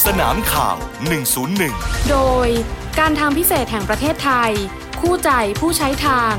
สนามข่าว101โดยการทางพิเศษแห่งประเทศไทยคู่ใจผู้ใช้ทาง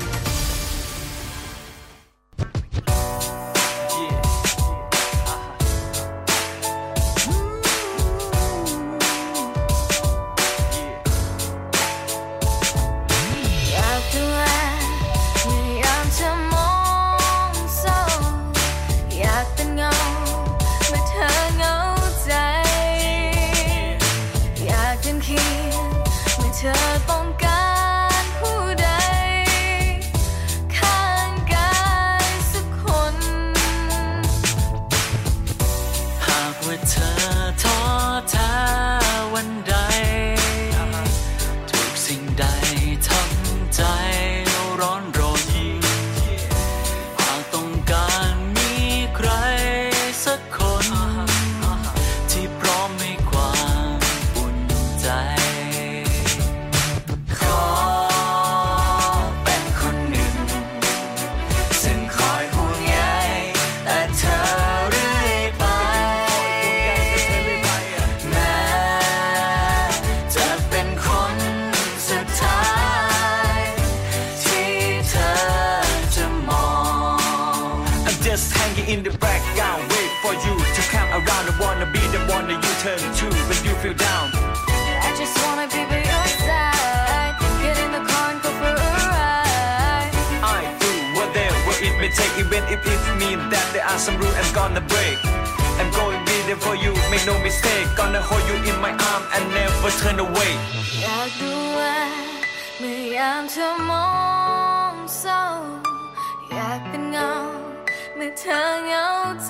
In the background, wait for you to come around. I wanna be the one that you turn to when you feel down. I just wanna be by your side. Get in the car and go for a ride. I do whatever it may take, even if it means that there are some rules I'm gonna break. I'm going to be there for you, make no mistake. Gonna hold you in my arm and never turn away. อยากดูว่าเมื่อยามเธอมองเศร้าอยากเป็นเงาเมื่อเธอเหงาใจ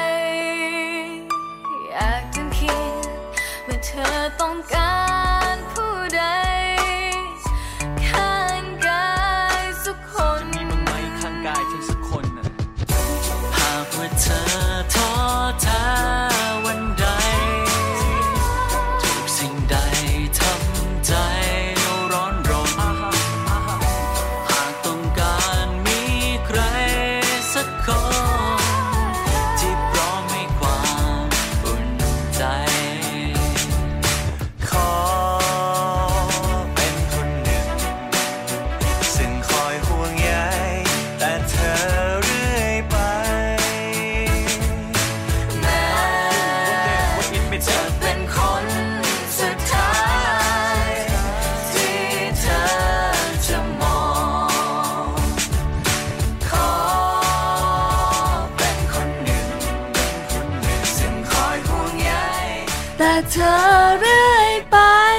อยากจะเคียงเมื่อเธอต้องการผู้ใดข้างกายสักคนมีมั้งไหมข้างกายฉันสักคนน่ะหากว่าเธอท้อแท้วันใดทุกสิ่งใดทำใจร้อนรนหากต้องการมีใครสักคนแต่เธอเรื่อยไป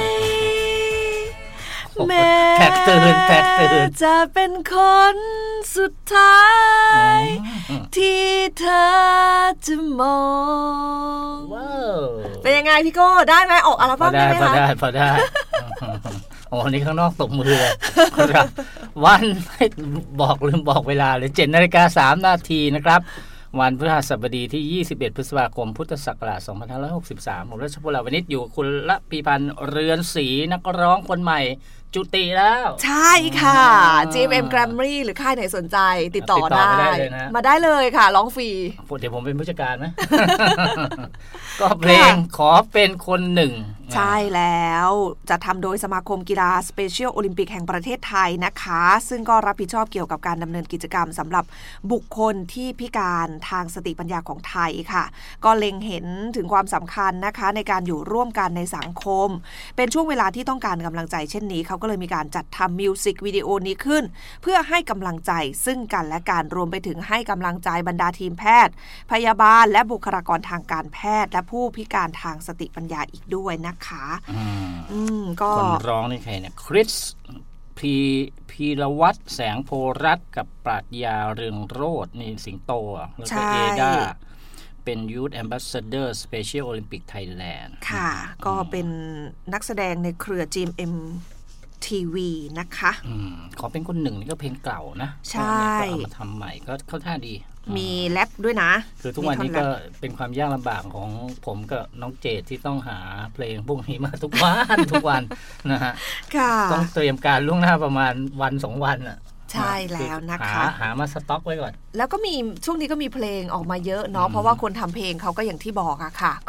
แม้จะเป็นคนสุดท้ายที่เธอจะมองเป็นยังไงพี่โก้ได้ไหมออกอัลบั้มได้ไหมคะพอได้โอ้นี่ข้างนอกตบมือเลยครับวันลืมบอกเวลาเลย 7:03 น.นะครับวันพฤหัสบดีที่21พฤษภาคมพุทธศักราช2563ผมรัชพล วณิชอยู่คุณละพีพันธ์เรือนศรีนักร้องคนใหม่จุติแล้วใช่ค่ะ GMM Grammy หรือค่ายไหนสนใจติดต่อได้มาได้เลยค่ะร้องฟรีเดี๋ยวผมเป็นผู้จัดการไหม ก็เพลงขอเป็นคนหนึ่งใช่แล้วจะทำโดยสมาคมกีฬาสเปเชียลโอลิมปิกแห่งประเทศไทยนะคะซึ่งก็รับผิดชอบเกี่ยวกับการดำเนินกิจกรรมสำหรับบุคคลที่พิการทางสติปัญญาของไทยค่ะก็เล็งเห็นถึงความสำคัญนะคะในการอยู่ร่วมกันในสังคมเป็นช่วงเวลาที่ต้องการกำลังใจเช่นนี้เขาก็เลยมีการจัดทำมิวสิกวิดีโอนี้ขึ้นเพื่อให้กำลังใจซึ่งกันและการรวมไปถึงให้กำลังใจบรรดาทีมแพทย์พยาบาลและบุคลากรทางการแพทย์และผู้พิการทางสติปัญญาอีกด้วยนะคะก็คนร้องนี่ใครเนี่ยคริสพีรวัตรแสงโพรัตน์กับปรัชญาเรืองโรจน์นี่สิงโตแล้วก็เอดาเป็น Youth Ambassador Special Olympic Thailand ค่ะก็เป็นนักแสดงในเครือ GMM TV นะคะขอเป็นคนหนึ่งนี่ก็เพลงเก่านะใช่ก็เอามาทำใหม่ก็เข้าท่าดีมีแรปด้วยนะคือทุกวันนี้ก็เป็นความยากลำบากของผมกับน้องเจดที่ต้องหาเพลงพวกนี้มาทุกวันนะฮะต้องเตรียมการล่วงหน้าประมาณวัน2วันอ่ะใช่แล้วนะคะหามาสต็อกไว้ก่อนแล้วก็มีช่วงนี้ก็มีเพลงออกมาเยอะเนาะเพราะว่าคนทำเพลงเขาก็อย่างที่บอกอะค่ะก็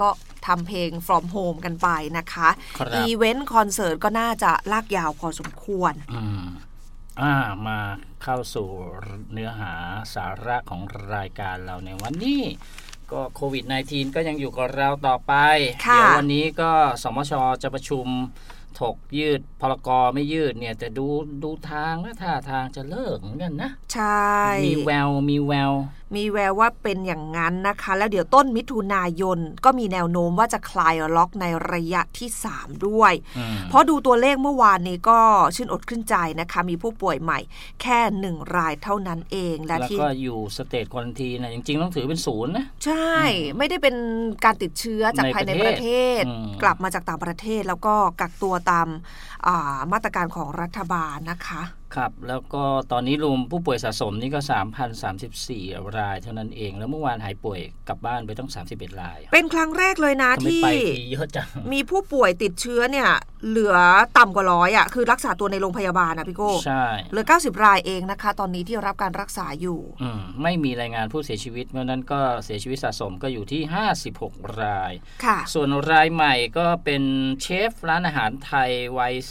ทำเพลง from home กันไปนะคะอีเวนต์คอนเสิร์ตก็น่าจะลากยาวพอสมควรมาเข้าสู่เนื้อหาสาระของรายการเราในวันนี้ก็โควิด -19 ก็ยังอยู่กับเราต่อไปเดี๋ยววันนี้ก็สมช.จะประชุมถกยืดพรก.ไม่ยืดเนี่ยแต่ดูทางและท่าทางจะเลิกเหมือนกันนะใช่มีแววว่าเป็นอย่างนั้นนะคะแล้วเดี๋ยวต้นมิถุนายนก็มีแนวโน้มว่าจะคลายล็อกในระยะที่3ด้วยเพราะดูตัวเลขเมื่อวานนี้ก็ชื่นอกชื่นใจนะคะมีผู้ป่วยใหม่แค่1รายเท่านั้นเองแล้วก็อยู่สเตจควอรันทีนะจริงๆต้องถือเป็น0นะใช่ไม่ได้เป็นการติดเชื้อจากภายในประเทศกลับมาจากต่างประเทศแล้วก็กักตัวตามมาตรการของรัฐบาลนะคะครับแล้วก็ตอนนี้รวมผู้ป่วยสะสมนี่ก็ 3,034 รายเท่านั้นเองแล้วเมื่อวานหายป่วยกลับบ้านไปต้อง31รายเป็นครั้งแรกเลยนะที่เยอะจังมีผู้ป่วยติดเชื้อเนี่ยเหลือต่ำกว่า100อ่ะคือรักษาตัวในโรงพยาบาลนะพี่โก้ใช่เหลือ90รายเองนะคะตอนนี้ที่รับการรักษาอยู่ไม่มีรายงานผู้เสียชีวิตเพราะนั้นก็เสียชีวิตสะสมก็อยู่ที่56รายค่ะส่วนรายใหม่ก็เป็นเชฟร้านอาหารไทยวัย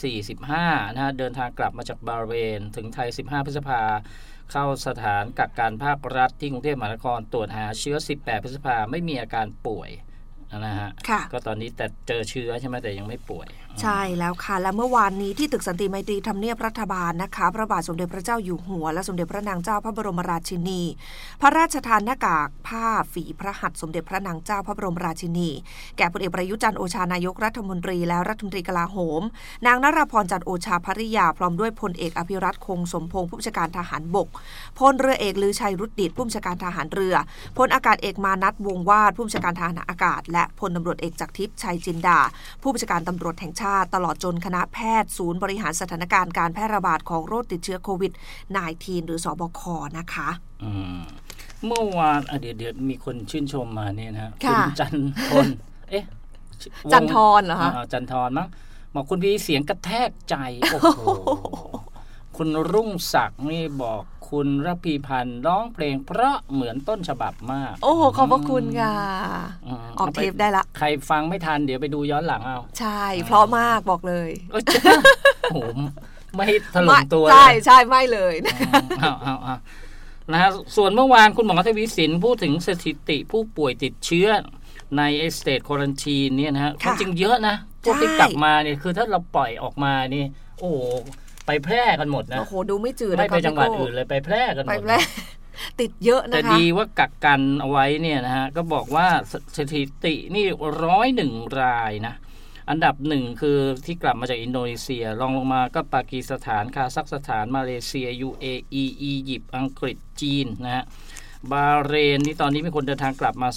45นะฮะเดินทางกลับมาจากบาห์เรนถึงไทย15พฤษภาเข้าสถานกักกันภาครัฐที่กรุงเทพมหานครตรวจหาเชื้อ18พฤษภาไม่มีอาการป่วยนะฮะก็ตอนนี้แต่เจอเชื้อใช่ไหมแต่ยังไม่ป่วยใช่แล้วค่ะและเมื่อวานนี้ที่ตึกสันติไมตรีทำเนียบรัฐบาลนะคะพระบาทสมเด็จพระเจ้าอยู่หัวและสมเด็จพระนางเจ้าพระบรมราชินีพระราชทานหน้ากากผ้าฝีพระหัตถ์สมเด็จพระนางเจ้าพระบรมราชินีแก่พลเอกประยุทธ์จันทร์โอชานายกรัฐมนตรีและรัฐมนตรีกลาโหมนางนราพรจันทร์โอชาภริยาพร้อมด้วยพลเอกอภิรัตคงสมพงษ์ผู้บัญชาการทหารบกพลเรือเอกลือชัยรุดดิษฐ์ผู้บัญชาการทหารเรือพลอากาศเอกมานัสวงศ์วาดผู้บัญชาการทหารอากาศและพลตำรวจเอกจักรทิพย์ชัยจินดาผู้บัญชาการตำรวจแห่งชาติตลอดจนคณะแพทย์ศูนย์บริหารสถานการณ์การแพร่ระบาดของโรคติดเชื้อโควิด -19 หรือสบคนะคะเมื่อวานเดี๋ยวมีคนชื่นชมมาเนี่ยนะคุณจันทรจันทรเหรอคะจันทรมั้งบอกคุณพี่เสียงกระแทกใจโอ้โหคุณรุ่งศักดิ์นี่บอกคุณระพีพันธ์ร้องเพลงเพราะเหมือนต้นฉบับมากโอ้โหขอบพระคุณค่ะออกเทปได้ละใครฟังไม่ทันเดี๋ยวไปดูย้อนหลังเอาใช่เพราะมากบอกเลยโอ้ไม่ถล่มตัวใช่ไม่เลยเอานะฮะส่วนเมื่อวานคุณหมอทวีสินพูดถึงสถิติผู้ป่วยติดเชื้อในสเตทควอรันทีนเนี่ยนะฮะจริงเยอะนะพวกที่กลับมาเนี่ยคือถ้าเราปล่อยออกมานี่โอ้ไปแพร่กันหมดนะโอ้โหดูไม่จืดไม่ไปจังหวัดอื่นเลยไปแพร่กันหมดติดเยอะนะคะแต่ดีว่ากักกันเอาไว้เนี่ยนะฮะก็บอกว่าสถิตินี่101รายนะอันดับ1คือที่กลับมาจากอินโดนีเซียรองลงมาก็ปากีสถานคาซัคสถานมาเลเซีย UAE อียิปต์อังกฤษจีนนะฮะบาห์เรนนี่ตอนนี้มีคนเดินทางกลับมา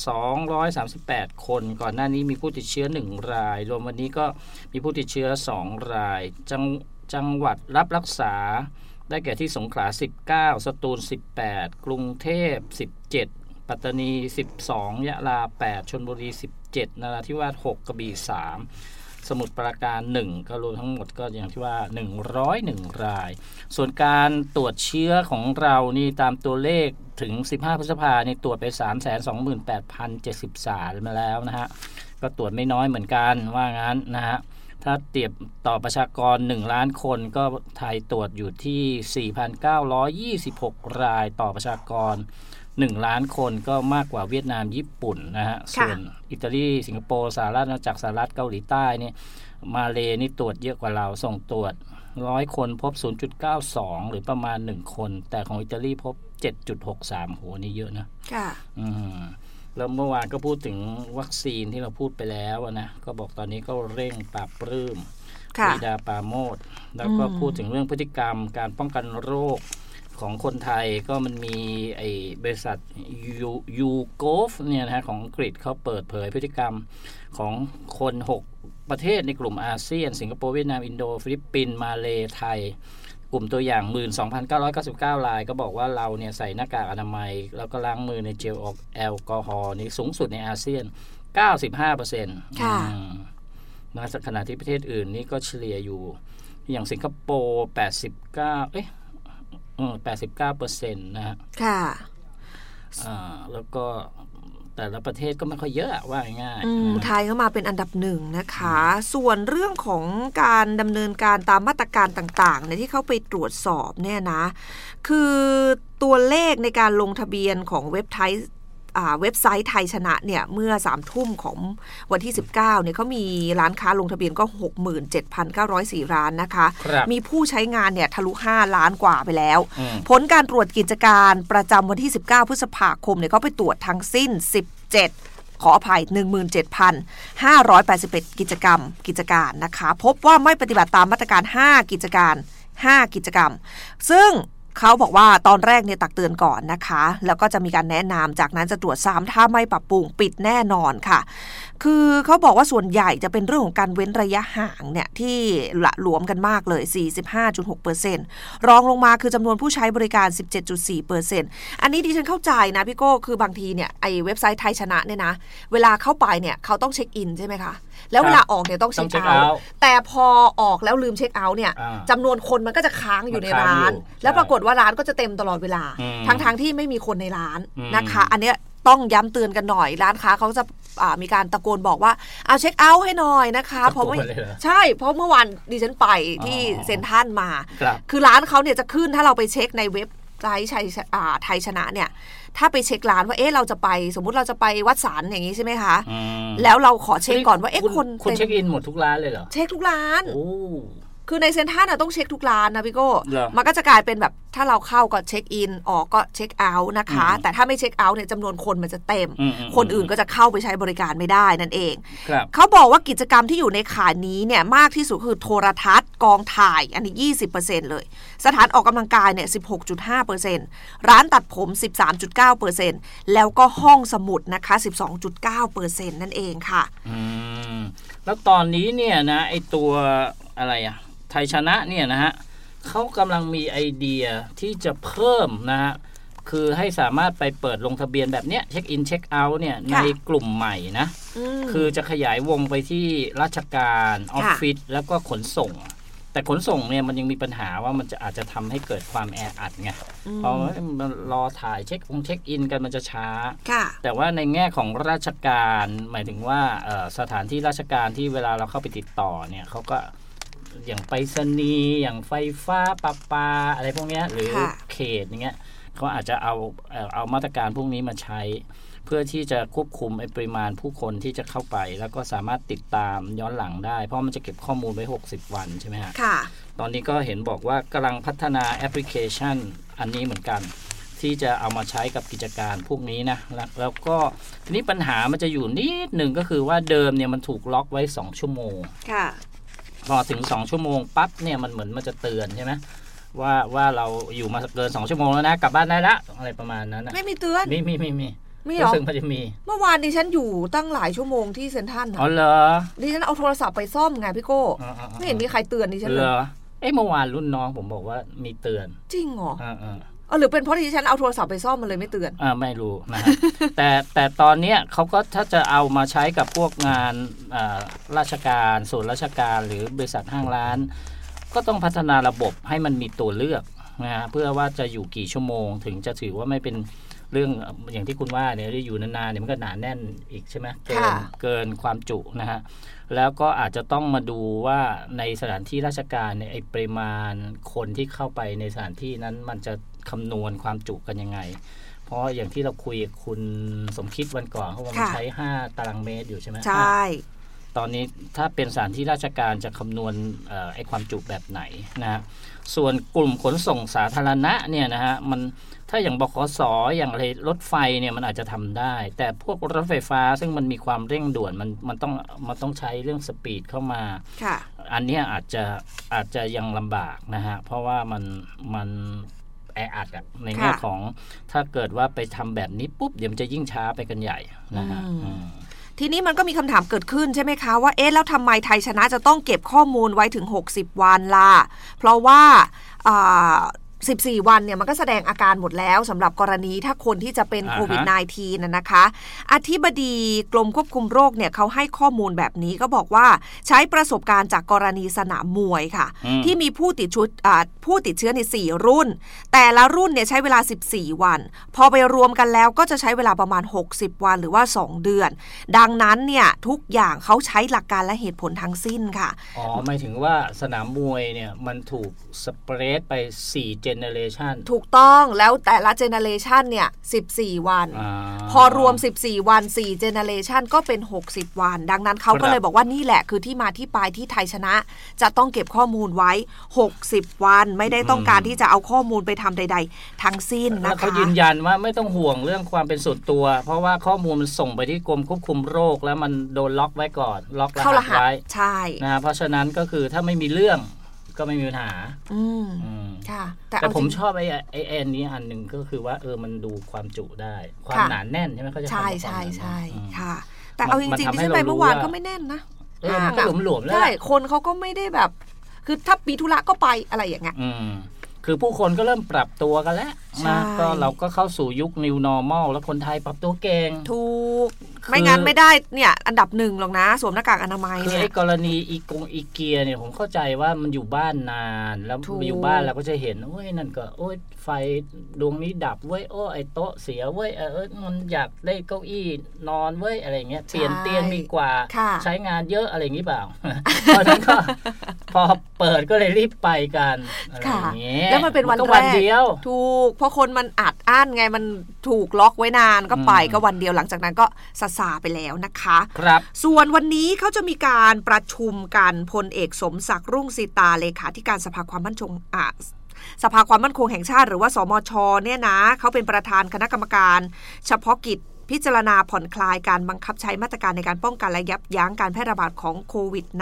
238คนก่อนหน้านี้มีผู้ติดเชื้อ1รายรวมวันนี้ก็มีผู้ติดเชื้อ2รายจังหวัดรับรักษาได้แก่ที่สงขลา19สตูล18กรุงเทพ17ปัตตานี12ยะลา8ชลบุรี17นราธิวาส6กระบี่3สมุทรปราการ1ก็รวมทั้งหมดก็อย่างที่ว่า101รายส่วนการตรวจเชื้อของเรานี่ตามตัวเลขถึง15พฤษภาคมนี่ตรวจไป 328,073 มาแล้วนะฮะก็ตรวจไม่น้อยเหมือนกันว่างั้นนะฮะถ้าเทียบต่อประชากร1ล้านคนก็ไทยตรวจอยู่ที่ 4,926 รายต่อประชากร1ล้านคนก็มากกว่าเวียดนามญี่ปุ่นนะฮะส่วนอิตาลีสิงคโปร์สหรัฐอาณาจักรสหรัฐเกาหลีใต้นี่มาเลนี่ตรวจเยอะกว่าเราส่งตรวจ100คนพบ 0.92 หรือประมาณ1คนแต่ของอิตาลีพบ 7.63 โหนี่เยอะนะค่ะแล้วเมื่อวานก็พูดถึงวัคซีนที่เราพูดไปแล้วนะก็บอกตอนนี้ก็เร่งปราบปรื้มปรีดาปราโมทแล้วก็พูดถึงเรื่องพฤติกรรมการป้องกันโรคของคนไทยก็มันมีไอ้บริษัทยูโกฟเนี่ยนะฮะของอังกฤษเขาเปิดเผยพฤติกรรมของคน6ประเทศในกลุ่มอาเซียนสิงคโปร์เวียดนามอินโดฟิลิปปินส์มาเลไทยกลุ่มตัวอย่าง 12,999 รายก็บอกว่าเราเนี่ยใส่หน้ากากอนามัยแล้วก็ล้างมือในเจลแอลกอฮอล์นี่สูงสุดในอาเซียน 95% ค่ะนะขณะที่ประเทศอื่นนี่ก็เฉลี่ยอยู่อย่างสิงคโปร์89%นะฮะค่ะแล้วก็แต่ละประเทศก็ไม่ค่อยเยอะว่าง่ายไทยก็มาเป็นอันดับหนึ่งนะคะส่วนเรื่องของการดำเนินการตามมาตรการต่างๆเนี่ยที่เขาไปตรวจสอบเนี่ยนะคือตัวเลขในการลงทะเบียนของเว็บไซต์ไทยชนะเนี่ยเมื่อ 3 ทุ่มของวันที่ 19เนี่ยเขามีร้านค้าลงทะเบียนก็ 67,904 ร้านนะคะมีผู้ใช้งานเนี่ยทะลุ5ล้านกว่าไปแล้วผลการตรวจกิจการประจำวันที่19พฤษภาคมเนี่ยเขาไปตรวจทั้งสิ้น17ขออภัย 17,581 กิจการนะคะพบว่าไม่ปฏิบัติตามมาตรการ5กิจกรรมซึ่งเขาบอกว่าตอนแรกเนี่ยตักเตือนก่อนนะคะแล้วก็จะมีการแนะนำจากนั้นจะตรวจซ้ำถ้าไม่ปรับปรุงปิดแน่นอนค่ะคือเขาบอกว่าส่วนใหญ่จะเป็นเรื่องของการเว้นระยะห่างเนี่ยที่ละหลวมกันมากเลย 45.6% รองลงมาคือจำนวนผู้ใช้บริการ 17.4% อันนี้ดิฉันเข้าใจนะพี่โก้คือบางทีเนี่ยไอ้เว็บไซต์ไทยชนะเนี่ยนะเวลาเข้าไปเนี่ยเขาต้องเช็คอินใช่ไหมคะแล้วเวลาออกเนี่ยต้องเช็คเอาท์แต่พอออกแล้วลืมเช็คเอาท์เนี่ยจำนวนคนมันก็จะค้างอยู่ในร้านแล้วปรากฏว่าร้านก็จะเต็มตลอดเวลาทั้งที่ไม่มีคนในร้านนะคะอันเนี้ยต้องย้ำเตือนกันหน่อยร้านค้าเขาจะมีการตะโกนบอกว่าเอาเช็คเอาท์ให้หน่อยนะคะเพราะว่าใช่เพราะเมื่อวานดิฉันไปที่เซ็นทรัลมาคือร้านเขาเนี่ยจะขึ้นถ้าเราไปเช็คในเว็บไซต์ไทยชนะเนี่ยถ้าไปเช็คร้านว่าเราจะไปสมมุติเราจะไปวัดสารอย่างนี้ใช่ไหมคะแล้วเราขอเช็คก่อนว่าคุณเช็คอินหมดทุกร้านเลยเหรอเช็คทุกร้านคือในเซ็นทรัลต้องเช็คทุกร้านนะพี่โก้มันก็จะกลายเป็นแบบถ้าเราเข้าก็เช็คอินออกก็เช็คเอาท์นะคะแต่ถ้าไม่เช็คเอาท์เนี่ยจำนวนคนมันจะเต็มคนอื่นก็จะเข้าไปใช้บริการไม่ได้นั่นเองเขาบอกว่ากิจกรรมที่อยู่ในข่ายนี้เนี่ยมากที่สุดคือโทรทัศน์กองถ่ายอันนี้ 20% เลยสถานออกกำลังกายเนี่ย 16.5% ร้านตัดผม 13.9% แล้วก็ห้องสมุดนะคะ 12.9% นั่นเองค่ะแล้วตอนนี้เนี่ยนะไอตัวอะไรอะไทยชนะเนี่ยนะฮะเขากำลังมีไอเดียที่จะเพิ่มนะฮะคือให้สามารถไปเปิดลงทะเบียนแบบเนี้ยเช็คอินเช็คเอาท์เนี่ยในกลุ่มใหม่นะคือจะขยายวงไปที่ราชการออฟฟิศแล้วก็ขนส่งแต่ขนส่งเนี่ยมันยังมีปัญหาว่ามันจะอาจจะทำให้เกิดความแออัดไงเพราะมันรอถ่ายเช็คอินกันมันจะช้าแต่ว่าในแง่ของราชการหมายถึงว่าสถานที่ราชการที่เวลาเราเข้าไปติดต่อเนี่ยเขาก็อย่างไปรษณีย์อย่างไฟฟ้าประปาอะไรพวกนี้หรือเขตอย่างเงี้ยเขาอาจจะเอามาตรการพวกนี้มาใช้เพื่อที่จะควบคุมปริมาณผู้คนที่จะเข้าไปแล้วก็สามารถติดตามย้อนหลังได้เพราะมันจะเก็บข้อมูลไว้60วันใช่ไหมฮะตอนนี้ก็เห็นบอกว่ากำลังพัฒนาแอปพลิเคชันอันนี้เหมือนกันที่จะเอามาใช้กับกิจการพวกนี้นะแล้วก็ทีนี้ปัญหามันจะอยู่นิดหนึ่งก็คือว่าเดิมเนี่ยมันถูกล็อกไว้2ชั่วโมงพอถึง2ชั่วโมงปั๊บเนี่ยมันเหมือนมันจะเตือนใช่ไหมว่าเราอยู่มาเกิน2ชั่วโมงแล้วนะกลับบ้านได้ละอะไรประมาณนั้นไม่มีเตือนไม่หรอมันจะมีเมื่อวานดิฉันอยู่ตั้งหลายชั่วโมงที่เซ็นทรัลอ๋อเหรอดิฉันเอาโทรศัพท์ไปซ่อมไงพี่โก้ไม่เห็นมีใครเตือนดิฉันเลยเมื่อวานรุ่นน้องผมบอกว่ามีเตือนจริงเหรอหรือเป็นเพราะที่ฉันเอาโทรศัพท์ไปซ่อมมันเลยไม่เตือนไม่รู้นะฮะ แต่ตอนนี้เขาก็ถ้าจะเอามาใช้กับพวกงานราชการส่วนราชการหรือบริษัทห้างร้านก็ต้องพัฒนาระบบให้มันมีตัวเลือกนะฮะเพื่อว่าจะอยู่กี่ชั่วโมงถึงจะถือว่าไม่เป็นเรื่องอย่างที่คุณว่าเนี่ยได้อยู่นานๆเนี่ยมันก็หนาแน่นอีกใช่ไหมเกินความจุนะฮะแล้วก็อาจจะต้องมาดูว่าในสถานที่ราชการเนี่ยไอ้ปริมาณคนที่เข้าไปในสถานที่นั้นมันจะคำนวณความจุกันยังไงเพราะอย่างที่เราคุยกับคุณสมคิดวันก่อนเขาบอกมันใช้5ตารางเมตรอยู่ใช่ไหมใช่ตอนนี้ถ้าเป็นสถานที่ราชการจะคำนวณไอ้ความจุแบบไหนนะส่วนกลุ่มขนส่งสาธารณะเนี่ยนะฮะมันถ้าอย่างบขส.อย่างอะไรรถไฟเนี่ยมันอาจจะทำได้แต่พวกรถไฟฟ้าซึ่งมันมีความเร่งด่วนมันต้องใช้เรื่องสปีดเข้ามาอันนี้อาจจะยังลำบากนะฮะเพราะว่ามันแออัดในแง่ของถ้าเกิดว่าไปทำแบบนี้ปุ๊บเดี๋ยวมันจะยิ่งช้าไปกันใหญ่นะฮะทีนี้มันก็มีคำถามเกิดขึ้นใช่ไหมคะว่าแล้วทำไมไทยชนะจะต้องเก็บข้อมูลไว้ถึง60วันล่ะเพราะว่า 14 วันเนี่ยมันก็แสดงอาการหมดแล้วสำหรับกรณีถ้าคนที่จะเป็นโควิด -19 นะคะอธิบดีกรมควบคุมโรคเนี่ยเขาให้ข้อมูลแบบนี้ก็บอกว่าใช้ประสบการณ์จากกรณีสนามมวยค่ะที่มีผู้ติดเชื้อใน4รุ่นแต่ละรุ่นเนี่ยใช้เวลา14วันพอไปรวมกันแล้วก็จะใช้เวลาประมาณ60วันหรือว่า2เดือนดังนั้นเนี่ยทุกอย่างเขาใช้หลักการและเหตุผลทั้งสิ้นค่ะอ๋อหมายถึงว่าสนามมวยเนี่ยมันถูกสเปรดไป4เจเนเรชันถูกต้องแล้วแต่ละเจเนเรชันเนี่ย14วันพอรวม14วัน4เจเนเรชันก็เป็น60วันดังนั้นเขาก็เลยบอกว่านี่แหละคือที่มาที่ไปที่ไทยชนะจะต้องเก็บข้อมูลไว้60วันไม่ได้ต้องการที่จะเอาข้อมูลไปทำใดๆทั้งสิ้นนะคะแล้วเขายืนยันว่าไม่ต้องห่วงเรื่องความเป็นส่วนตัวเพราะว่าข้อมูลมันส่งไปที่กรมควบคุมโรคแล้วมันโดนล็อกไว้ก่อนล็อกรหัสไว้ใช่นะเพราะฉะนั้นก็คือถ้าไม่มีเรื่องก็ไม่มีปัญหาค่ะแต่ผมชอบไอ้แอนนี้อันหนึ่งก็คือว่ามันดูความจุได้ความหนาแน่นใช่ไหมเขาจะใช่ใช่ใช่ค่ะแต่เอาจริงๆที่ฉันไปเมื่อวานก็ไม่แน่นนะมันก็หลวมๆแล้วใช่คนเขาก็ไม่ได้แบบคือถ้าปีธุระก็ไปอะไรอย่างเงี้ยคือผู้คนก็เริ่มปรับตัวกันแล้วนะก็เราก็เข้าสู่ยุค New Normal แล้วคนไทยปรับตัวเก่งถูกไม่งั้นไม่ได้เนี่ยอันดับหนึ่งหรอกนะสวมหน้ากากอนามัยเนี่ยกรณีอีเกียเนี่ยผมเข้าใจว่ามันอยู่บ้านนานแล้วอยู่บ้านเราก็จะเห็นโอ้ยนั่นก็โอ้ยไฟดวงนี้ดับเว้ยโอ้ไอโต๊ะเสียเว้ยมันอยากได้เก้าอี้นอนเว้ยอะไรเงี้ยเปลี่ยนเตียงดีกว่าใช้งานเยอะอะไรอย่างนี้เปล่าเพราะนั้นก็พอเปิดก็เลยรีบไปกันอะไรอย่างเงี้ยแล้วมันเป็นวันแรกถูกเพราะคนมันอัดอั้นไงมันถูกล็อกไว้นานก็ไปก็วันเดียวหลังจากนั้นก็ซาไปแล้วนะคะครับส่วนวันนี้เขาจะมีการประชุมกันพลเอกสมศักดิ์รุ่งสีตาเลขาธิการสภาความมั่นคงแห่งชาติหรือว่าสมช.เนี่ยนะเขาเป็นประธานคณะกรรมการเฉพาะกิจพิจารณาผ่อนคลายการบังคับใช้มาตรการในการป้องกันและยับยั้งการแพร่ระบาดของโควิด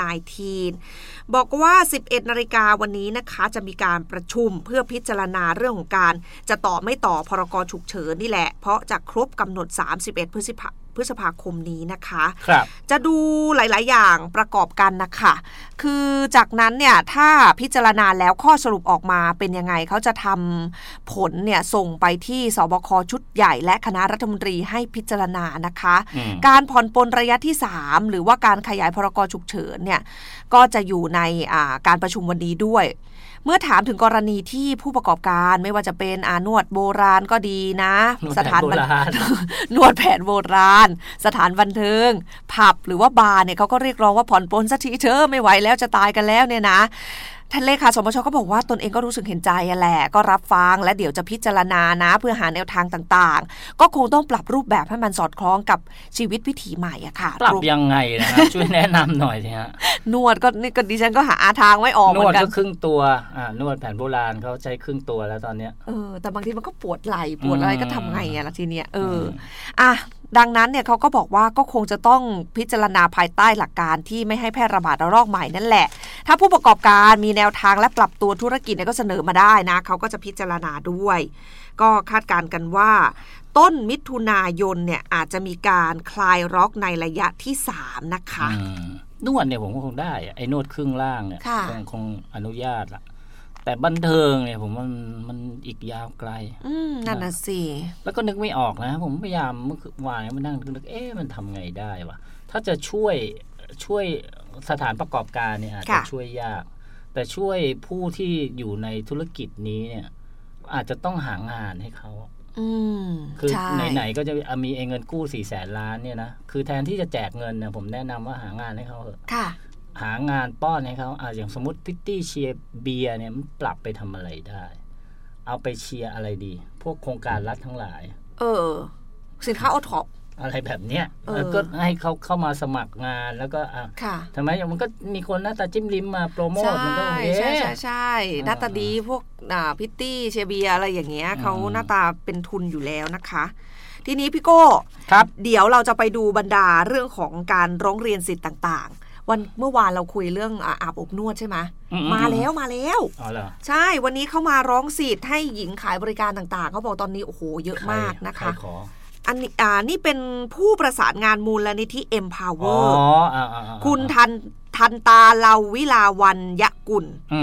-19 บอกว่า 11 นาฬิกาวันนี้นะคะจะมีการประชุมเพื่อพิจารณาเรื่องของการจะต่อไม่ต่อพรก.ฉุกเฉินนี่แหละเพราะจะครบกำหนด31 พฤษภาคมนี้นะคะจะดูหลายๆอย่างประกอบกันนะคะคือจากนั้นเนี่ยถ้าพิจารณาแล้วข้อสรุปออกมาเป็นยังไงเขาจะทำผลเนี่ยส่งไปที่สบคชุดใหญ่และคณะรัฐมนตรีให้พิจารณานะคะการผ่อนปลนระยะที่3หรือว่าการขยายพรกฉุกเฉินเนี่ยก็จะอยู่ในการประชุมวันนี้ด้วยเมื่อถามถึงกรณีที่ผู้ประกอบการไม่ว่าจะเป็นนวดโบราณก็ดีนะสถานนวดแผนโบราณสถานบันเทิงผับหรือว่าบาร์เนี่ยเขาก็เรียกร้องว่าผ่อนปลนสักทีเถอะไม่ไหวแล้วจะตายกันแล้วเนี่ยนะท่านเลขาสมช.ก็บอกว่าตนเองก็รู้สึกเห็นใจแหละก็รับฟังและเดี๋ยวจะพิจารณานะเพื่อหาแนวทางต่างๆก็คงต้องปรับรูปแบบให้มันสอดคล้องกับชีวิตวิถีใหม่อะค่ะปรับยังไงนะช่วยแนะนำหน่อยสิฮะนวดก็นี่ก็ดิฉันก็หาทางไว้ออกเหมือนกันนวดก็ครึ่งตัวนวดแผนโบราณเขาใช้ครึ่งตัวแล้วตอนเนี้ยแต่บางทีมันก็ปวดไหล่ปวดอะไรก็ทำไงอะล่ะทีเนี้ยดังนั้นเนี่ยเขาก็บอกว่าก็คงจะต้องพิจารณาภายใต้หลักการที่ไม่ให้แพร่ระบาดระลอกใหม่นั่นแหละถ้าผู้ประกอบการมีแนวทางและปรับตัวธุรกิจเนี่ยก็เสนอมาได้นะเขาก็จะพิจารณาด้วยก็คาดการณ์กันว่าต้นมิถุนายนเนี่ยอาจจะมีการคลายล็อกในระยะที่3นะคะนวดเนี่ยผมคงได้ไอ้นวดครึ่งล่างเนี่ยคงอนุญาตละแต่บันเทิงเนี่ยผมมันอีกยาวไกลนั่นน่ะสิแล้วก็นึกไม่ออกนะผมพยายามเมื่อวานมานั่งนึกมันทำไงได้วะถ้าจะช่วยสถานประกอบการเนี่ยอาจจะช่วยยากแต่ช่วยผู้ที่อยู่ในธุรกิจนี้เนี่ยอาจจะต้องหางานให้เขาคือไหนๆก็จะมีเงินกู้400,000 ล้านเนี่ยนะคือแทนที่จะแจกเงินเนี่ยผมแนะนำว่าหางานให้เขาเถอะหางานป้อนให้เขาอย่างสมมติพิตตี้เชียร์เบียร์เนี่ยมันปรับไปทำอะไรได้เอาไปเชียร์อะไรดีพวกโครงการรัฐทั้งหลายสินค้าโอท็อปอะไรแบบเนี้ยก็ให้เขาเข้ามาสมัครงานแล้วก็ทำไมมันก็มีคนหน้าตาจิ้มลิ้มมาโปรโมทมันก็โอเคใช่หน้าตาดีพวกพิตตี้เชียร์เบียร์อะไรอย่างเงี้ยเขาหน้าตาเป็นทุนอยู่แล้วนะคะทีนี้พี่โก้เดี๋ยวเราจะไปดูบรรดาเรื่องของการร้องเรียนสิทธิ์ต่างๆวันเมื่อวานเราคุยเรื่องอาบอบนวดใช่ไหมมาแล้วใช่วันนี้เขามาร้องสิทธิ์ให้หญิงขายบริการต่างๆเขาบอกตอนนี้โอ้โหเยอะมากนะคะอันนี้นี่เป็นผู้ประสานงานมูลนิธิ Empower คุณทันตาเลาวิลาวันยะกุล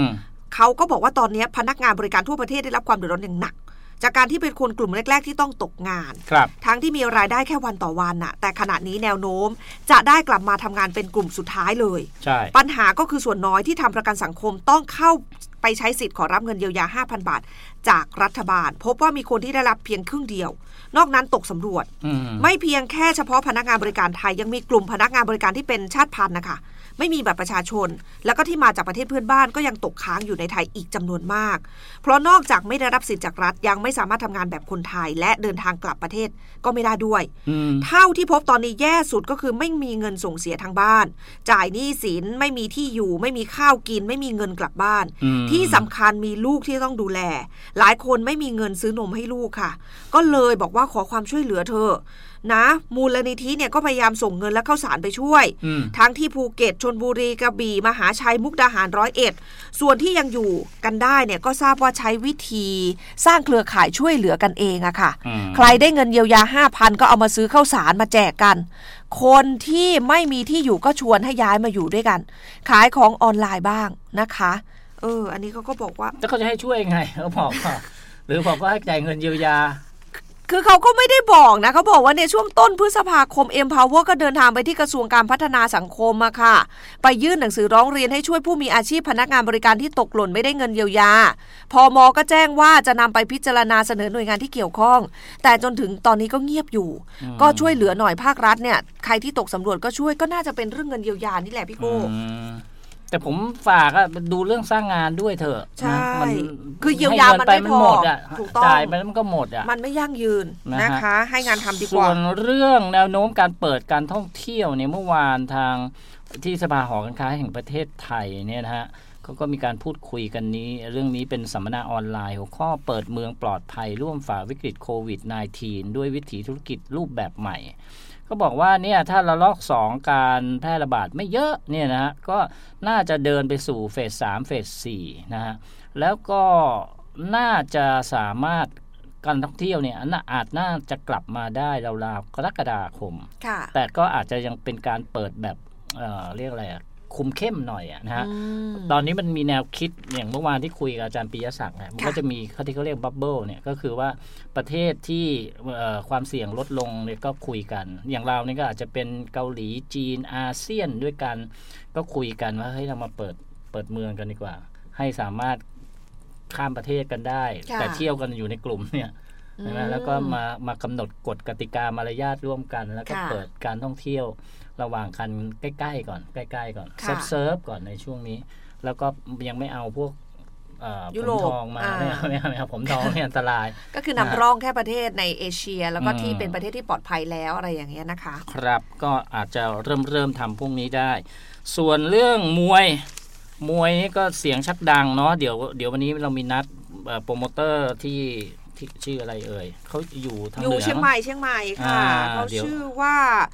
เขาก็บอกว่าตอนนี้พนักงานบริการทั่วประเทศได้รับความเดือดร้อนอย่างหนักจากการที่เป็นคนกลุ่มแรกๆที่ต้องตกงานทั้งที่มีรายได้แค่วันต่อวันน่ะแต่ขณะนี้แนวโน้มจะได้กลับมาทำงานเป็นกลุ่มสุดท้ายเลยปัญหาก็คือส่วนน้อยที่ทำประกันสังคมต้องเข้าไปใช้สิทธิ์ขอรับเงินเยียวยา 5,000 บาทจากรัฐบาลพบว่ามีคนที่ได้รับเพียงครึ่งเดียวนอกนั้นตกสำรวจไม่เพียงแค่เฉพาะพนักงานบริการไทยยังมีกลุ่มพนักงานบริการที่เป็นชาติพันธุ์นะคะไม่มีบัตรประชาชนแล้วก็ที่มาจากประเทศเพื่อนบ้านก็ยังตกค้างอยู่ในไทยอีกจำนวนมากเพราะนอกจากไม่ได้รับสิทธิ์จากรัฐยังไม่สามารถทำงานแบบคนไทยและเดินทางกลับประเทศก็ไม่ได้ด้วยเท่าที่พบตอนนี้แย่สุดก็คือไม่มีเงินส่งเสียทางบ้านจ่ายหนี้สินไม่มีที่อยู่ไม่มีข้าวกินไม่มีเงินกลับบ้านที่สำคัญมีลูกที่ต้องดูแลหลายคนไม่มีเงินซื้อนมให้ลูกค่ะก็เลยบอกว่าขอความช่วยเหลือเธอนะมูลนิธิเนี่ยก็พยายามส่งเงินและข้าวสารไปช่วยทั้งที่ภูเก็ตชลบุรีกระบี่มหาชัยมุกดาหาร101ส่วนที่ยังอยู่กันได้เนี่ยก็ทราบว่าใช้วิธีสร้างเครือข่ายช่วยเหลือกันเองอะค่ะใครได้เงินเยียวยา 5,000 ก็เอามาซื้อข้าวสารมาแจกกันคนที่ไม่มีที่อยู่ก็ชวนให้ย้ายมาอยู่ด้วยกันขายของออนไลน์บ้างนะคะอันนี้เขาก็บอกว่าแล้วเขาจะให้ช่วยยังไงเขาบอกหรือบอกว่าให้จ่ายเงินเยียวยาคือเขาก็ไม่ได้บอกนะเขาบอกว่าในช่วงต้นพฤษภาคม Empower ก็เดินทางไปที่กระทรวงการพัฒนาสังคมมาค่ะไปยื่นหนังสือร้องเรียนให้ช่วยผู้มีอาชีพพนักงานบริการที่ตกหล่นไม่ได้เงินเยียวยาพม.ก็แจ้งว่าจะนำไปพิจารณาเสนอหน่วยงานที่เกี่ยวข้องแต่จนถึงตอนนี้ก็เงียบอยู่ก็ช่วยเหลือหน่อยภาครัฐเนี่ยใครที่ตกสำรวจก็ช่วยก็น่าจะเป็นเรื่องเงินเยียวยานี่แหละพี่โก้แต่ผมฝากดูเรื่องสร้างงานด้วยเถอะใช่คือเยียวยามันไม่พอถูกต้องจ่ายไปมันก็หมดอ่ะมันไม่ยั่งยืนนะคะให้งานทำดีกว่าส่วนเรื่องแนวโน้มการเปิดการท่องเที่ยวเนี่ยเมื่อวานทางที่สภาหอการค้าแห่งประเทศไทยเนี่ยนะฮะเขาก็มีการพูดคุยกันนี้เรื่องนี้เป็นสัมมนาออนไลน์หัวข้อเปิดเมืองปลอดภัยร่วมฝ่าวิกฤตโควิด -19 ด้วยวิถีธุรกิจรูปแบบใหม่ก็บอกว่าเนี่ยถ้าระลอก2การแพร่ระบาดไม่เยอะเนี่ยนะฮะก็น่าจะเดินไปสู่เฟส3เฟส4นะฮะแล้วก็น่าจะสามารถการท่องเที่ยวเนี่ยน่าจะกลับมาได้ราวๆกรกฎาคมแต่ก็อาจจะยังเป็นการเปิดแบบเรียกอะไรคุมเข้มหน่อยนะฮะตอนนี้มันมีแนวคิดอย่างเมื่อวานที่คุยกับอาจารย์ปิยศักดิ์มันก็จะมีที่เขาเรียกบับเบิ้ลเนี่ยก็คือว่าประเทศที่ความเสี่ยงลดลงเนี่ยก็คุยกันอย่างเรานี่ก็อาจจะเป็นเกาหลีจีนอาเซียนด้วยกันก็คุยกันว่าให้เรามาเปิดเมืองกันดีกว่าให้สามารถข้ามประเทศกันได้แต่เที่ยวกันอยู่ในกลุ่มเนี่ยนะแล้วก็มากำหนดกฎกติกามารยาทร่วมกันแล้วก็เปิดการท่องเที่ยวระหว่างกันใกล้ๆก่อนเซิร์ฟก่อนในช่วงนี้แล้วก็ยังไม่เอาพวกผมทองมาไม่เอาผมทองเนี่ยอันตรายก็คือนำร่องแค่ประเทศในเอเชียแล้วก็ที่เป็นประเทศที่ปลอดภัยแล้วอะไรอย่างเงี้ยนะคะครับก็อาจจะเริ่มทำพวกนี้ได้ส่วนเรื่องมวยนี่ก็เสียงชักดังเนาะเดี๋ยววันนี้เรามีนัดโปรโมเตอร์ที่ชื่ออะไรเอ่ยเขาอยู่ทางเหนืออยู่เชียงใหม่ค่ะเขาชื่อว่า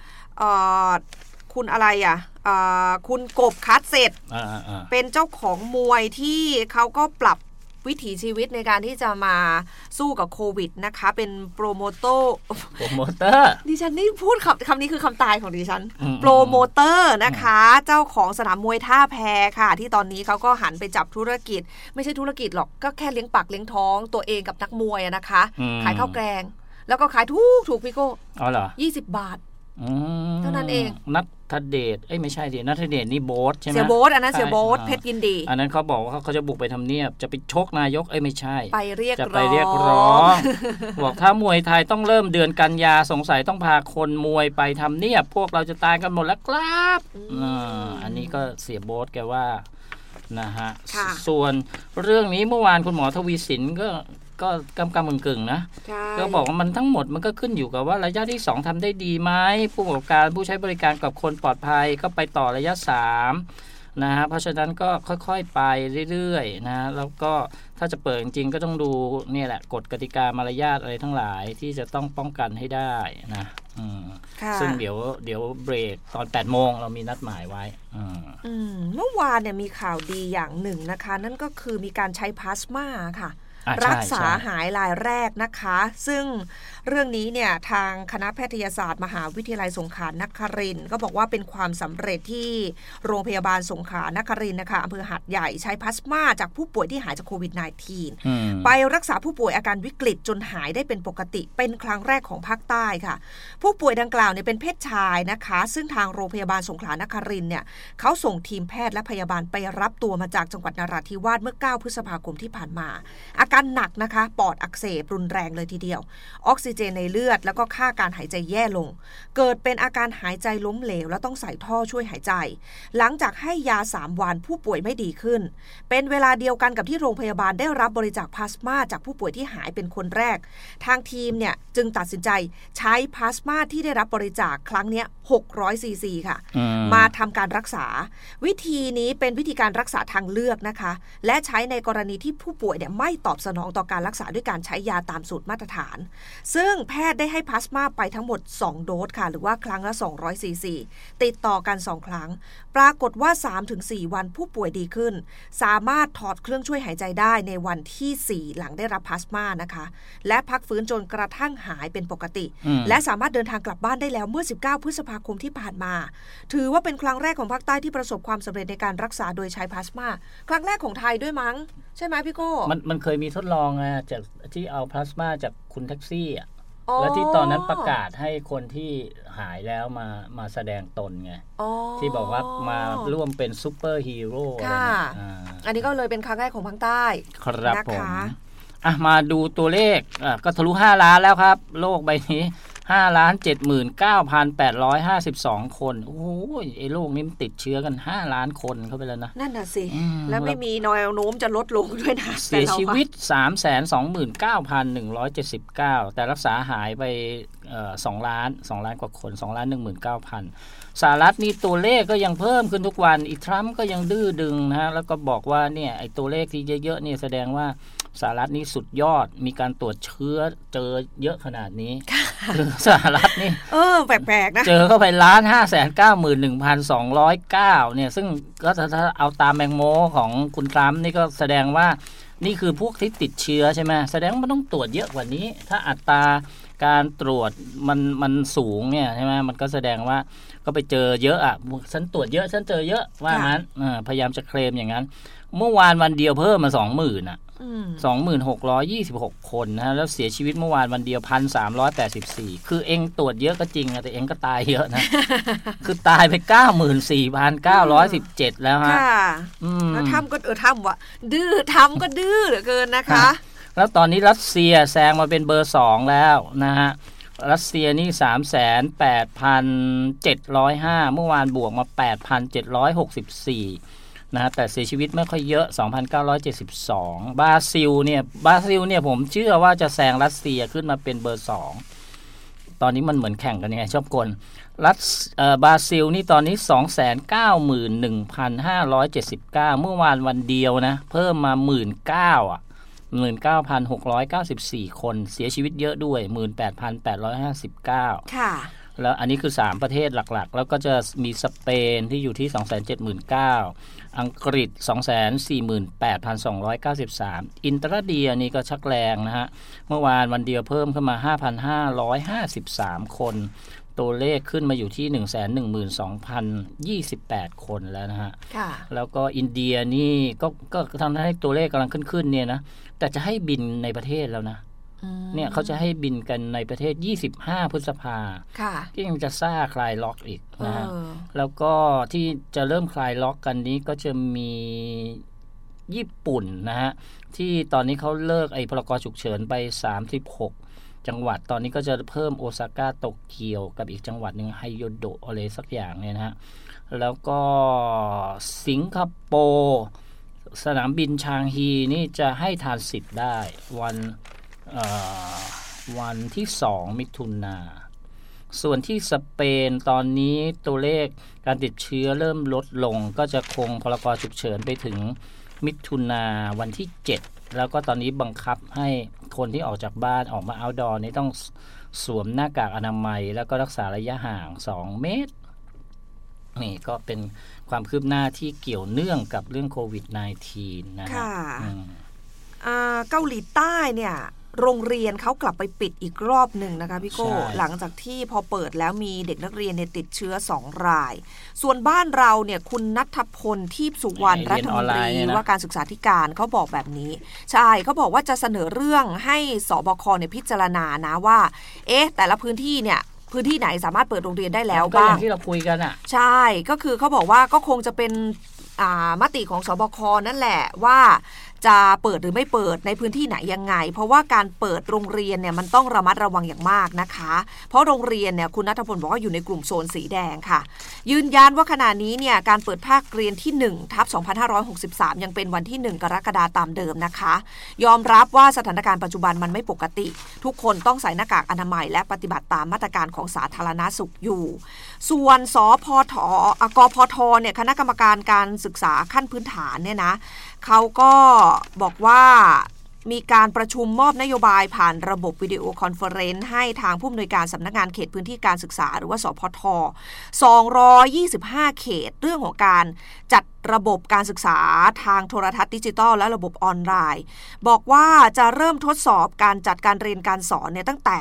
คุณอะไรคุณกบคัดเสร็จเป็นเจ้าของมวยที่เขาก็ปรับวิถีชีวิตในการที่จะมาสู้กับโควิดนะคะเป็นโปรโมเตอร์ดิฉันนี่พูดคำนี้คือคำตายของดิฉันโปรโมเตอร์นะคะเจ้าของสนามมวยท่าแพค่ะที่ตอนนี้เขาก็หันไปจับธุรกิจไม่ใช่ธุรกิจหรอกก็แค่เลี้ยงปากเลี้ยงท้องตัวเองกับนักมวยนะคะขายข้าวแกงแล้วก็ขายถูกพี่โก้เหรอ 20 บาทเท่านั้นเองนัทเดชไม่ใช่ดินัทเดชนี่โบ๊ทใช่ไหมเสียโบ๊ทอันนั้นเสียโบ๊ทเพชรยินดีอันนั้นเขาบอกว่าเขาจะบุกไปทำเนียบจะไปชกนายกไม่ใช่ไปเรียกร้องบอกถ้ามวยไทยต้องเริ่มเดือนกันยาสงสัยต้องพาคนมวยไปทำเนียบพวกเราจะตายกันหมดแล้วครับอันนี้ก็เสียโบ๊ทแกว่านะฮะส่วนเรื่องนี้เมื่อวานคุณหมอทวีสินก็กำกึ่งนะก็บอกว่ามันทั้งหมดมันก็ขึ้นอยู่กับว่าระยะที่2ทำได้ดีไหมผู้ประกอบการผู้ใช้บริการกับคนปลอดภัยก็ไปต่อระยะ3นะฮะเพราะฉะนั้นก็ค่อยๆไปเรื่อยๆนะแล้วก็ถ้าจะเปิดจริงๆก็ต้องดูเนี่ยแหละกฎกติกามารยาทอะไรทั้งหลายที่จะต้องป้องกันให้ได้นะซึ่งเดี๋ยวเบรกตอน 8 โมงเรามีนัดหมายไว้เมื่อวานเนี่ยมีข่าวดีอย่างหนึ่งนะคะนั่นก็คือมีการใช้พลาสมาค่ะรักษาหายรายแรกนะคะซึ่งเรื่องนี้เนี่ยทางคณะแพทยศาสตร์มหาวิทยาลัยสงขลานครินทร์ก็บอกว่าเป็นความสำเร็จที่โรงพยาบาลสงขลานครินทร์นะคะอำเภอหาดใหญ่ใช้พลาสมาจากผู้ป่วยที่หายจากโควิด -19 ไปรักษาผู้ป่วยอาการวิกฤตจนหายได้เป็นปกติเป็นครั้งแรกของภาคใต้ค่ะผู้ป่วยดังกล่าวเนี่ยเป็นเพศชายนะคะซึ่งทางโรงพยาบาลสงขลานครินทร์เนี่ยเขาส่งทีมแพทย์และพยาบาลไปรับตัวมาจากจังหวัดนราธิวาสเมื่อ9 พฤษภาคมที่ผ่านมาอาการหนักนะคะปอดอักเสบรุนแรงเลยทีเดียวออกซิเจนในเลือดแล้วก็ค่าการหายใจแย่ลงเกิดเป็นอาการหายใจล้มเหลวแล้วต้องใส่ท่อช่วยหายใจหลังจากให้ยา3 วันผู้ป่วยไม่ดีขึ้นเป็นเวลาเดียวกันกับที่โรงพยาบาลได้รับบริจาคพลาสมาจากผู้ป่วยที่หายเป็นคนแรกทางทีมเนี่ยจึงตัดสินใจใช้พลาสมาที่ได้รับบริจาคครั้งนี้600 ซีซีค่ะมาทำการรักษาวิธีนี้เป็นวิธีการรักษาทางเลือกนะคะและใช้ในกรณีที่ผู้ป่วยเนี่ยไม่ตอบสนองต่อการรักษาด้วยการใช้ยาตามสูตรมาตรฐานซึ่งแพทย์ได้ให้พลาสมาไปทั้งหมด2 โดสค่ะหรือว่าครั้งละ200 ซีซีติดต่อกัน2 ครั้งปรากฏว่า 3-4 วันผู้ป่วยดีขึ้นสามารถถอดเครื่องช่วยหายใจได้ในวันที่4หลังได้รับพลาสมานะคะและพักฟื้นจนกระทั่งหายเป็นปกติและสามารถเดินทางกลับบ้านได้แล้วเมื่อ19 พฤษภาคมที่ผ่านมาถือว่าเป็นครั้งแรกของภาคใต้ที่ประสบความสำเร็จในการรักษาโดยใช้พลาสมาครั้งแรกของไทยด้วยมั้งใช่ไหมพี่โก้มันเคยมีทดลองนะจากที่เอาพลาสมาจากคุณแท็กซี่อ่ะแล้วที่ตอนนั้นประกาศให้คนที่หายแล้วมาแสดงตนไงที่บอกว่ามาร่วมเป็นซูเปอร์ฮีโร่อันนี้ก็เลยเป็นครั้งแรกของภาคใต้ครับผมมาดูตัวเลขก็ทะลุ5 ล้านแล้วครับโลกใบนี้5,79,852 คนโอ้โหไอ้โลกนี้มันติดเชื้อกัน5 ล้านคนเข้าไปแล้วนะนั่นน่ะสิแล้วไม่มีแนวโน้มจะลดลงด้วยนะเสียชีวิต 329,179 แต่รักษาหายไป2 ล้านกว่าคน2,19,000 สหรัฐนี่ตัวเลขก็ยังเพิ่มขึ้นทุกวันอีทรัมป์ก็ยังดื้อดึงนะฮะแล้วก็บอกว่าเนี่ยไอ้ตัวเลขที่เยอะๆเนี่ยแสดงว่าสหรัฐนี่สุดยอดมีการตรวจเชื้อเจอเยอะขนาดนี้คือสหรัฐนี่แปลกๆนะเจอเข้าไป1,591,209เนี่ยซึ่งก็ถ้าเอาตามแมงโมของคุณทรัมป์นี่ก็แสดงว่านี่คือพวกที่ติดเชื้อใช่ไหมแสดงว่ามันต้องตรวจเยอะกว่านี้ถ้าอัตราการตรวจมันสูงเนี่ยใช่ไหมมันก็แสดงว่าก็ไปเจอเยอะอ่ะฉันตรวจเยอะฉันเจอเยอะว่างั้นพยายามจะเคลมอย่างนั้นเมื่อวานวันเดียวเพิ่มมา 20,000 อ่ะ 2626 คนนะแล้วเสียชีวิตเมื่อวานวันเดียว 1,384 คือเองตรวจเยอะก็จริงนะแต่เองก็ตายเยอะนะ คือตายไป 94,917 แล้วฮะแล้วทำก็ทำวะดื้อทำก็ดื้อเหลือเกินนะคะแล้วตอนนี้รัสเซียแซงมาเป็นเบอร์2แล้วนะฮะรัสเซียนี่ 38,705 เมื่อวานบวกมา 8,764 นะแต่เสียชีวิตไม่ค่อยเยอะ 2,972 บราซิลเนี่ยผมเชื่อว่าจะแซงรัสเซียขึ้นมาเป็นเบอร์2ตอนนี้มันเหมือนแข่งกันยังไงชอบกลบราซิลนี่ตอนนี้ 291,579 เมื่อวานวันเดียวนะเพิ่มมา 19,000 อ่ะ19,694 คนเสียชีวิตเยอะด้วย 18,859 ค่ะแล้วอันนี้คือ3ประเทศหลักๆแล้วก็จะมีสเปนที่อยู่ที่ 279,000 อังกฤษ 248,293 อินเตอร์เดียนี่ก็ชักแรงนะฮะเมื่อวานวันเดียวเพิ่มขึ้นมา 5,553 คนตัวเลขขึ้นมาอยู่ที่ 112,028 คนแล้วนะฮะแล้วก็อินเดียนี่ก็ทำให้ตัวเลขกำลังขึ้นเนี่ยนะแต่จะให้บินในประเทศแล้วนะเนี่ยเขาจะให้บินกันในประเทศ25 พฤษภาที่ยังจะซ่าคลายล็อกอีกนะฮะแล้วก็ที่จะเริ่มคลายล็อกกันนี้ก็จะมีญี่ปุ่นนะฮะที่ตอนนี้เขาเลิกพรกฉุกเฉินไป36จังหวัดตอนนี้ก็จะเพิ่มโอซาก้าโตเกียวกับอีกจังหวัดหนึ่งไฮโยโดะอะไรสักอย่างเนี่ยนะฮะแล้วก็สิงคโปร์สนามบินชางฮีนี่จะให้ทานสิทธิ์ได้วันที่2 มิถุนายนส่วนที่สเปนตอนนี้ตัวเลขการติดเชื้อเริ่มลดลงก็จะคงพรกฉุกเฉินไปถึงมิถุนายนวันที่7แล้วก็ตอนนี้บังคับให้คนที่ออกจากบ้านออกมาเอาท์ดอร์นี่ต้องสวมหน้ากากอนามัยแล้วก็รักษาระยะห่าง2 เมตรนี่ก็เป็นความคืบหน้าที่เกี่ยวเนื่องกับเรื่องโควิด -19 นะฮะเกาหลีใต้เนี่ยโรงเรียนเขากลับไปปิดอีกรอบหนึ่งนะคะพี่โก้หลังจากที่พอเปิดแล้วมีเด็กนักเรียนเนี่ยติดเชื้อ2 รายส่วนบ้านเราเนี่ยคุณณัฐพลทีพสุวรรณรัฐมนตรีว่าการศึกษาธิการเขาบอกแบบนี้ใช่เขาบอกว่าจะเสนอเรื่องให้สบคเนี่ยพิจารณานะว่าแต่ละพื้นที่เนี่ยพื้นที่ไหนสามารถเปิดโรงเรียนได้แล้วบ้างก็อย่างที่เราคุยกันอ่ะใช่ก็คือเขาบอกว่าก็คงจะเป็นมติของสบคนั่นแหละว่าจะเปิดหรือไม่เปิดในพื้นที่ไหนยังไงเพราะว่าการเปิดโรงเรียนเนี่ยมันต้องระมัดระวังอย่างมากนะคะเพราะโรงเรียนเนี่ยคุณณัฐพลบอกว่าอยู่ในกลุ่มโซนสีแดงค่ะยืนยันว่าขณะนี้เนี่ยการเปิดภาคเรียนที่1/2563ยังเป็นวันที่1กรกฎาคมตามเดิมนะคะยอมรับว่าสถานการณ์ปัจจุบันมันไม่ปกติทุกคนต้องใส่หน้ากากอนามัยและปฏิบัติตามมาตรการของสาธารณสุขอยู่ส่วนกพทเนี่ยคณะกรรมการการศึกษาขั้นพื้นฐานเนี่ยนะเขาก็บอกว่ามีการประชุมมอบนโยบายผ่านระบบวิดีโอคอนเฟอเรนซ์ให้ทางผู้อำนวยการสำนักงานเขตพื้นที่การศึกษาหรือว่าสพท225เขตเรื่องของการจัดระบบการศึกษาทางโทรทัศน์ดิจิทัลและระบบออนไลน์บอกว่าจะเริ่มทดสอบการจัดการเรียนการสอนเนี่ยตั้งแต่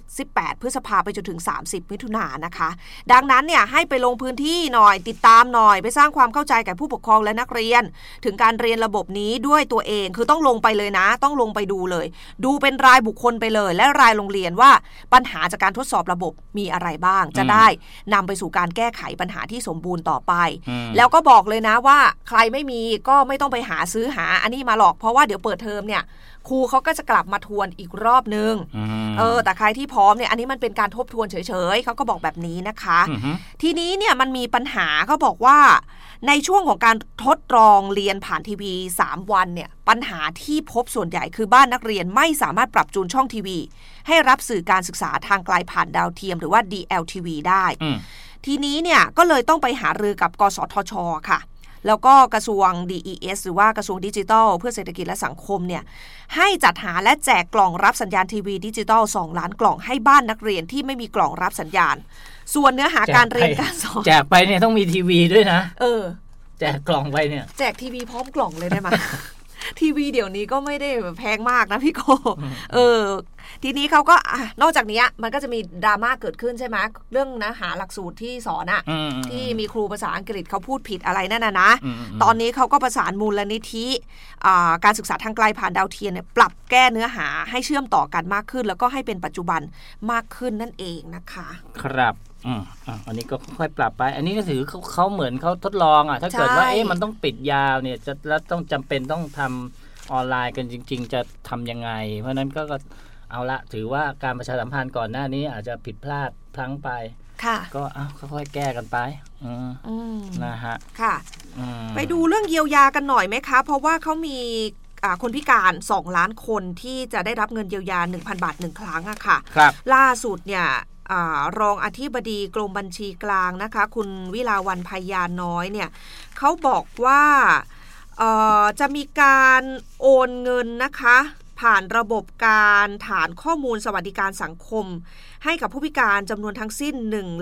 18พฤษภาคมไปจนถึง30มิถุนายนนะคะดังนั้นเนี่ยให้ไปลงพื้นที่หน่อยติดตามหน่อยไปสร้างความเข้าใจแก่ผู้ปกครองและนักเรียนถึงการเรียนระบบนี้ด้วยตัวเองคือต้องลงไปเลยนะต้องลงไปดูเลยดูเป็นรายบุคคลไปเลยและรายโรงเรียนว่าปัญหาจากการทดสอบระบบมีอะไรบ้างจะได้นำไปสู่การแก้ไขปัญหาที่สมบูรณ์ต่อไปแล้วก็บอกเลยนะว่าใครไม่มีก็ไม่ต้องไปซื้อหาอันนี้มาหรอกเพราะว่าเดี๋ยวเปิดเทอมเนี่ยครูเขาก็จะกลับมาทวนอีกรอบนึงแต่ใครที่พร้อมเนี่ยอันนี้มันเป็นการทบทวนเฉยๆเขาก็บอกแบบนี้นะคะทีนี้เนี่ยมันมีปัญหาเขาบอกว่าในช่วงของการทดลองเรียนผ่านทีวี3วันเนี่ยปัญหาที่พบส่วนใหญ่คือบ้านนักเรียนไม่สามารถปรับจูนช่องทีวีให้รับสื่อการศึกษาทางไกลผ่านดาวเทียมหรือว่า DLTV ได้ทีนี้เนี่ยก็เลยต้องไปหารือกับกสทช.ค่ะแล้วก็กระทรวง DES หรือว่ากระทรวงดิจิทัลเพื่อเศรษฐกิจและสังคมเนี่ยให้จัดหาและแจกกล่องรับสัญญาณทีวีดิจิทัล2ล้านกล่องให้บ้านนักเรียนที่ไม่มีกล่องรับสัญญาณส่วนเนื้อหาการเรียนการสอนแจกไปเนี่ยต้องมีทีวีด้วยนะแจกกล่องไปเนี่ยแจกทีวีพร้อมกล่องเลยได้ไหม ทีวีเดี๋ยวนี้ก็ไม่ได้แพงมากนะพี่โกทีนี้เขาก็นอกจากนี้มันก็จะมีดราม่าเกิดขึ้นใช่ไหมเรื่องนะหาหลักสูตรที่สอนที่มีครูภาษาอังกฤษเขาพูดผิดอะไรนั่นนะตอนนี้เขาก็ประสานมูลนิธิการศึกษาทางไกลผ่านดาวเทียมเนี่ยปรับแก้เนื้อหาให้เชื่อมต่อกันมากขึ้นแล้วก็ให้เป็นปัจจุบันมากขึ้นนั่นเองนะคะครับอันนี้ก็ค่อยปรับไปอันนี้ก็ถือเขาเหมือนเขาทดลองถ้าเกิดว่ามันต้องปิดยาวเนี่ยจะแล้วต้องจำเป็นต้องทำออนไลน์กันจริงๆจะทำยังไงเพราะนั้นก็เอาละถือว่าการประชาสัมพันธ์ก่อนหน้านี้อาจจะผิดพลาดพลั้งไปก็ค่อยๆแก้กันไปนะฮะค่ะไปดูเรื่องเยียวยากันหน่อยไหมคะเพราะว่าเขามีคนพิการ2ล้านคนที่จะได้รับเงินเยียวยา 1,000 บาท1ครั้งค่ะล่าสุดเนี่ยรองอธิบดีกรมบัญชีกลางนะคะคุณวิลาวันพยาน้อยเนี่ยเขาบอกว่าจะมีการโอนเงินนะคะผ่านระบบการฐานข้อมูลสวัสดิการสังคมให้กับผู้พิการจำนวนทั้งสิ้น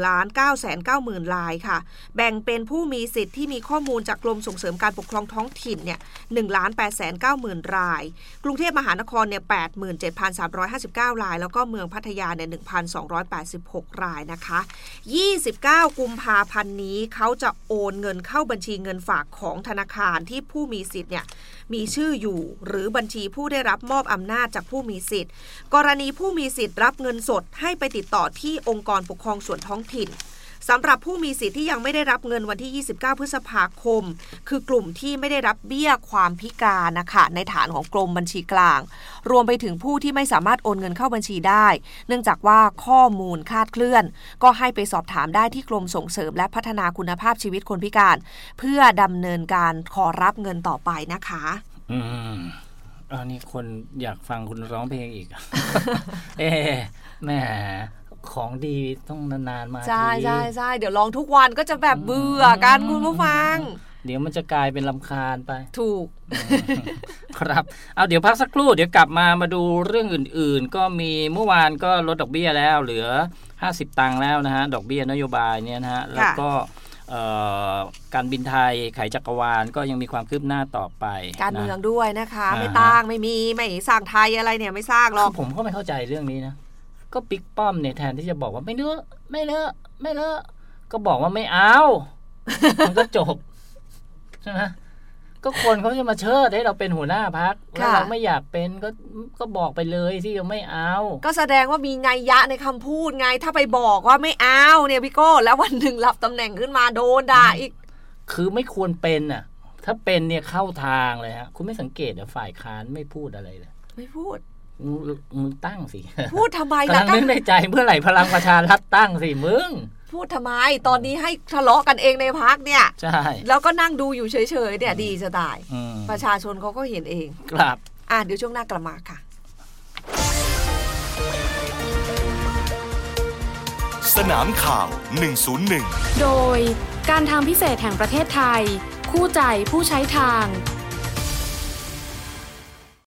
1,990,000 รายค่ะแบ่งเป็นผู้มีสิทธิ์ที่มีข้อมูลจากกรมส่งเสริมการปกครองท้องถิ่นเนี่ย 1,890,000 รายกรุงเทพมหานครเนี่ย 87,359 รายแล้วก็เมืองพัทยาเนี่ย 1,286 รายนะคะ29กุมภาพันธ์นี้เขาจะโอนเงินเข้าบัญชีเงินฝากของธนาคารที่ผู้มีสิทธิ์เนี่ยมีชื่ออยู่หรือบัญชีผู้ได้รับมอบอำนาจจากผู้มีสิทธิ์กรณีผู้มีสิทธิ์รับเงินสดให้ไปติดต่อที่องค์กรปกครองส่วนท้องถิ่นสำหรับผู้มีสิทธิ์ที่ยังไม่ได้รับเงินวันที่29พฤษภาคมคือกลุ่มที่ไม่ได้รับเบี้ยความพิการนะคะในฐานของกรมบัญชีกลางรวมไปถึงผู้ที่ไม่สามารถโอนเงินเข้าบัญชีได้เนื่องจากว่าข้อมูลคลาดเคลื่อนก็ให้ไปสอบถามได้ที่กรมส่งเสริมและพัฒนาคุณภาพชีวิตคนพิการเพื่อดำเนินการขอรับเงินต่อไปนะคะอันนี้คนอยากฟังคุณร้องเพลงอีก แม่ของดีต้องนานๆมาใช่ใช่ใช่เดี๋ยวร้องทุกวันก็จะแบบเบื่อกันคุณผู้ฟังเดี๋ยวมันจะกลายเป็นรำคาญไปถูกครับเอาเดี๋ยวพักสักครู่เดี๋ยวกลับมาดูเรื่องอื่นๆก็มีเมื่อวานก็ลดดอกเบี้ยแล้วเหลือ50ตังค์แล้วนะฮะดอกเบี้ยนโยบายเนี่ยนะฮะแล้วก็การบินไทยไขจักรวาลก็ยังมีความคืบหน้าต่อไปการเมืองด้วยนะคะไม่ตั้งไม่มีไม่สร้างไทยอะไรเนี่ยไม่สร้างหรอกผมก็ไม่เข้าใจเรื่องนี้นะก็บิ๊กป้อมเนี่ยแทนที่จะบอกว่าไม่เลอะก็บอกว่าไม่เอามันก็จบใช่ไหมก็คนเขาจะมาเชิดให้เราเป็นหัวหน้าพรรคแล้วเราไม่อยากเป็นก็บอกไปเลยที่ยังไม่เอาก็แสดงว่ามีนัยยะในคำพูดไงถ้าไปบอกว่าไม่เอาเนี่ยพี่โก้แล้ววันหนึ่งรับตำแหน่งขึ้นมาโดนด่าอีกคือไม่ควรเป็นอ่ะถ้าเป็นเนี่ยเข้าทางเลยฮะคุณไม่สังเกตเหรอฝ่ายค้านไม่พูดอะไรเลยไม่พูดมึงตั้งสิพูดทำไมล่ะก็นึกในใจเมื่อไหร่พลังประชารัฐตั้งสิมึงพูดทำไมตอนนี้ให้ทะเลาะกันเองในพรรคเนี่ยใช่แล้วก็นั่งดูอยู่เฉยๆเนี่ยดีจะตายประชาชนเขาก็เห็นเองครับเดี๋ยวช่วงหน้ากลับมาค่ะสนามข่าว101 โดยการทางพิเศษแห่งประเทศไทยคู่ใจผู้ใช้ทาง